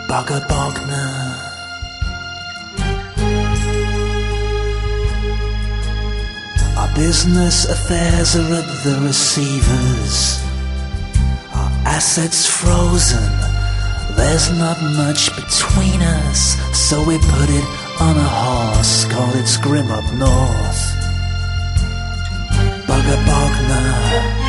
Bugger Bogner. Our business affairs are at the receivers, our assets frozen, there's not much between us, so we put it on a horse, called it Scrim up north. Bugger Bogner.